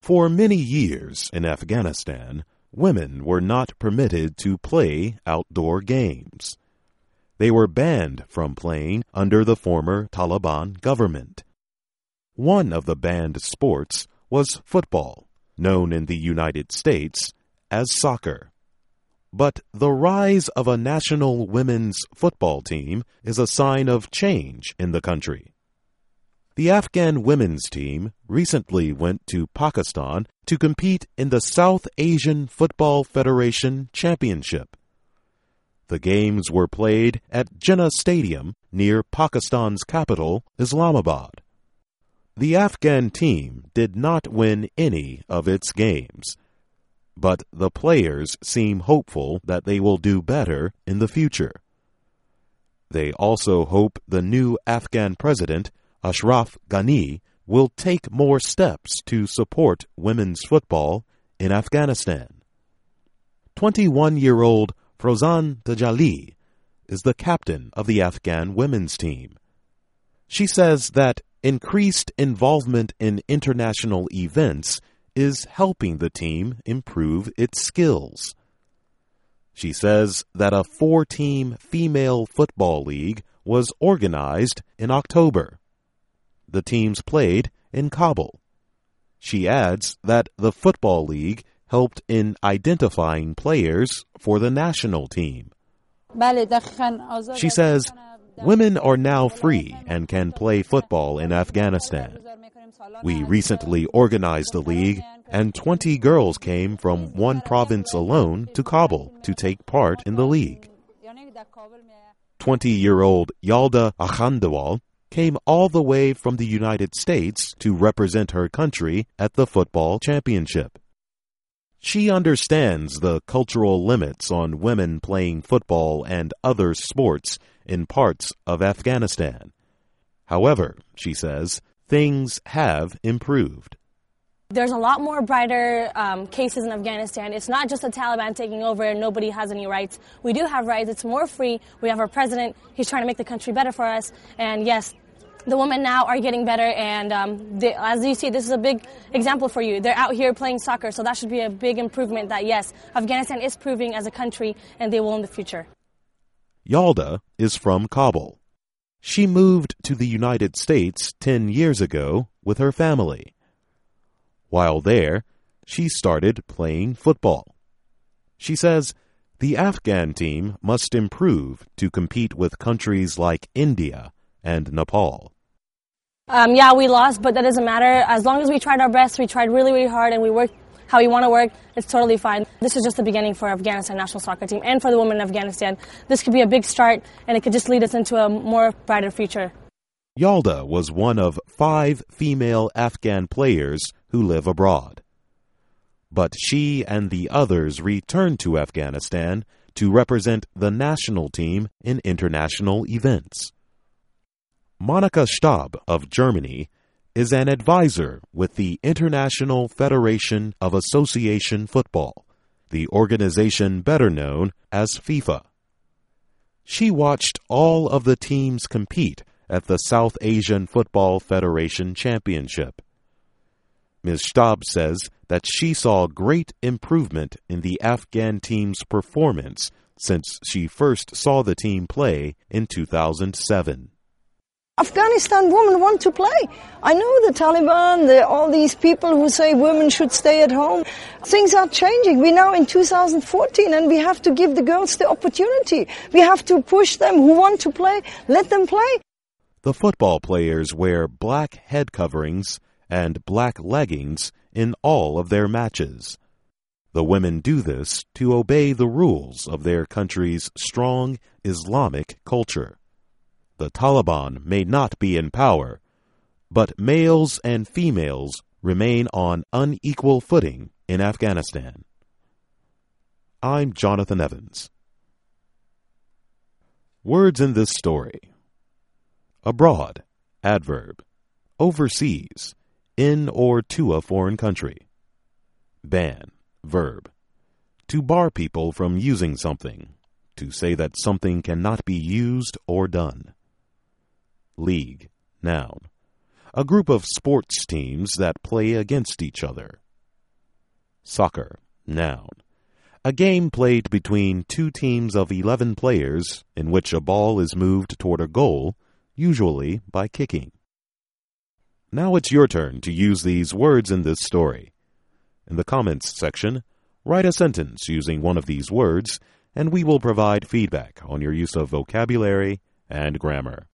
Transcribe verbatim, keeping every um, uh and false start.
For many years in Afghanistan, women were not permitted to play outdoor games. They were banned from playing under the former Taliban government. One of the banned sports was football, known in the United States as soccer. But the rise of a national women's football team is a sign of change in the country. The Afghan women's team recently went to Pakistan to compete in the South Asian Football Federation Championship. The games were played at Jinnah Stadium near Pakistan's capital, Islamabad. The Afghan team did not win any of its games, but the players seem hopeful that they will do better in the future. They also hope the new Afghan president, Ashraf Ghani, will take more steps to support women's football in Afghanistan. twenty-one-year-old Frozan Tajali is the captain of the Afghan women's team. She says that increased involvement in international events is helping the team improve its skills. She says that a four-team female football league was organized in October. The teams played in Kabul. She adds that the football league helped in identifying players for the national team. She says, women are now free and can play football in Afghanistan. We recently organized a league, and twenty girls came from one province alone to Kabul to take part in the league. twenty-year-old Yalda Akhandawal came all the way from the United States to represent her country at the football championship. She understands the cultural limits on women playing football and other sports in parts of Afghanistan. However, she says, things have improved. There's a lot more brighter um, cases in Afghanistan. It's not just the Taliban taking over and nobody has any rights. We do have rights. It's more free. We have our president. He's trying to make the country better for us. And yes, the women now are getting better. And um, they, as you see, this is a big example for you. They're out here playing soccer. So that should be a big improvement that, yes, Afghanistan is proving as a country and they will in the future. Yalda is from Kabul. She moved to the United States ten years ago with her family. While there, she started playing football. She says the Afghan team must improve to compete with countries like India and Nepal. Um, yeah, we lost, but that doesn't matter. As long as we tried our best, we tried really, really hard, and we worked how we want to work, it's totally fine. This is just the beginning for Afghanistan national soccer team and for the women in Afghanistan. This could be a big start, and it could just lead us into a more brighter future. Yalda was one of five female Afghan players who live abroad. But she and the others returned to Afghanistan to represent the national team in international events. Monika Stab of Germany is an advisor with the International Federation of Association Football, the organization better known as FIFA. She watched all of the teams compete at the South Asian Football Federation Championship. Miz Stab says that she saw great improvement in the Afghan team's performance since she first saw the team play in two thousand seven. Afghanistan women want to play. I know the Taliban, the, all these people who say women should stay at home. Things are changing. We're now in two thousand fourteen and we have to give the girls the opportunity. We have to push them who want to play, let them play. The football players wear black head coverings and black leggings in all of their matches. The women do this to obey the rules of their country's strong Islamic culture. The Taliban may not be in power, but males and females remain on unequal footing in Afghanistan. I'm Jonathan Evans. Words in this story. Abroad, adverb. Overseas, in or to a foreign country. Ban, verb. To bar people from using something. To say that something cannot be used or done. League, noun. A group of sports teams that play against each other. Soccer, noun. A game played between two teams of eleven players in which a ball is moved toward a goal, usually by kicking. Now it's your turn to use these words in this story. In the comments section, write a sentence using one of these words, and we will provide feedback on your use of vocabulary and grammar.